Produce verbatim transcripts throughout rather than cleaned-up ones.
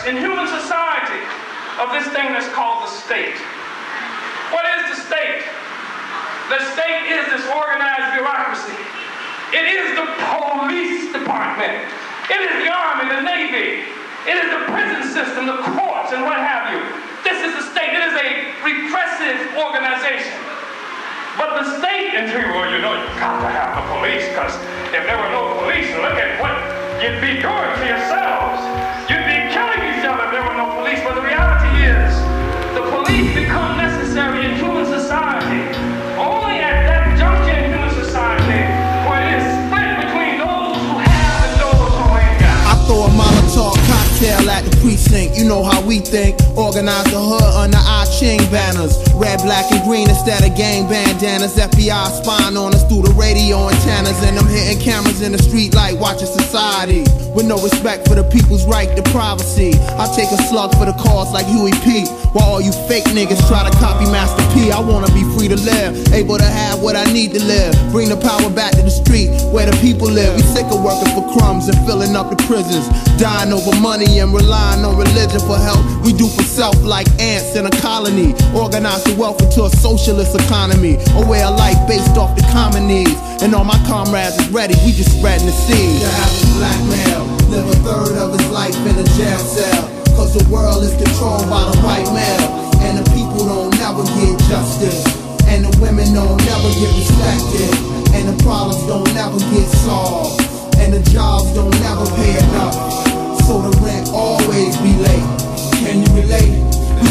us in human society of this thing that's called the state. What is the state? The state is this organized bureaucracy. It is the police department. It is the Army, the Navy. It is the prison system, the courts, and what have you. This is the state. It is a repressive organization. But the state, and you, well, you know, you've got to have the police, because if there were no police, look at what you'd be doing to yourselves. You'd be killing each other if there were no police. But the reality is, the police become necessary in human society only at that juncture in human society where it is split between those who have and those who ain't got. I throw a Molotov cocktail at the precinct. You know how we think. Organize the hood under our Ching banners. Red, black, and green instead of gang bandanas. F B I spying on us through the radio antennas, and I'm hitting cameras in the street like watching society. With no respect for the people's right to privacy. I take a slug for the cause like Huey P. While all you fake niggas try to copy Master P. I wanna be free to live, able to have what I need to live. Bring the power back to the street where the people live. We sick of working for crumbs and filling up the prisons, dying over money and relying on religion for help. We do for self like ants in a colony. Organize the wealth into a socialist economy, a way of life based off the common needs. And all my comrades is ready, we just spreading the seed. The average black male live a third of his life in a jail cell, cause the world is controlled by the white male. And the people don't never get justice, and the women don't never get respected, and the problems don't never get solved, and the jobs don't never pay enough, so the rent always be late. Can you relate?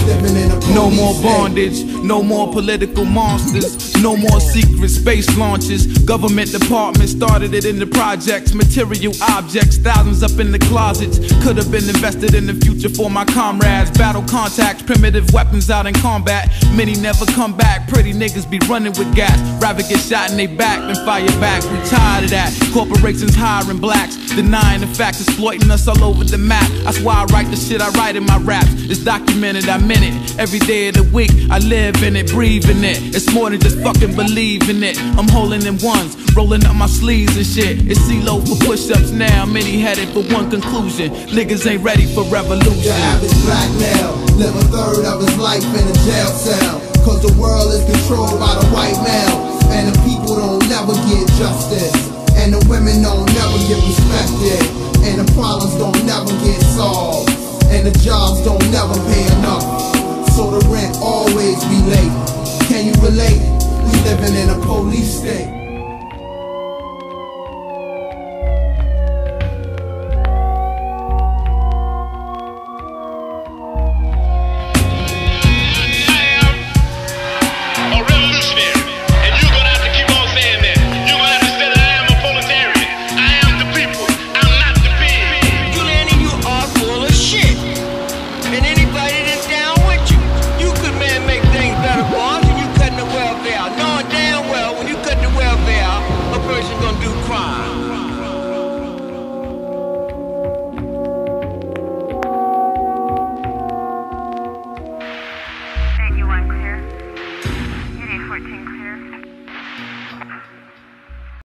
No more bondage, no more political monsters, no more secret space launches. Government departments started it in the projects. Material objects, thousands up in the closets. Could have been invested in the future for my comrades. Battle contacts, primitive weapons out in combat. Many never come back, pretty niggas be running with gas. Rather get shot in they back than fire back. We tired of that. Corporations hiring blacks, denying the facts, exploiting us all over the map. That's why I write the shit I write in my raps. It's documented, I meant it. Every day of the week, I live in it, breathe in it. It's more than just fucking believing it. I'm holding in ones, rolling up my sleeves and shit. It's C-Lo for push-ups now, many headed for one conclusion. Niggas ain't ready for revolution. The average black male live a third of his life in a jail cell, cause the world is controlled by the white male. And the people don't never get justice, and the women don't never get respected, and the problems don't never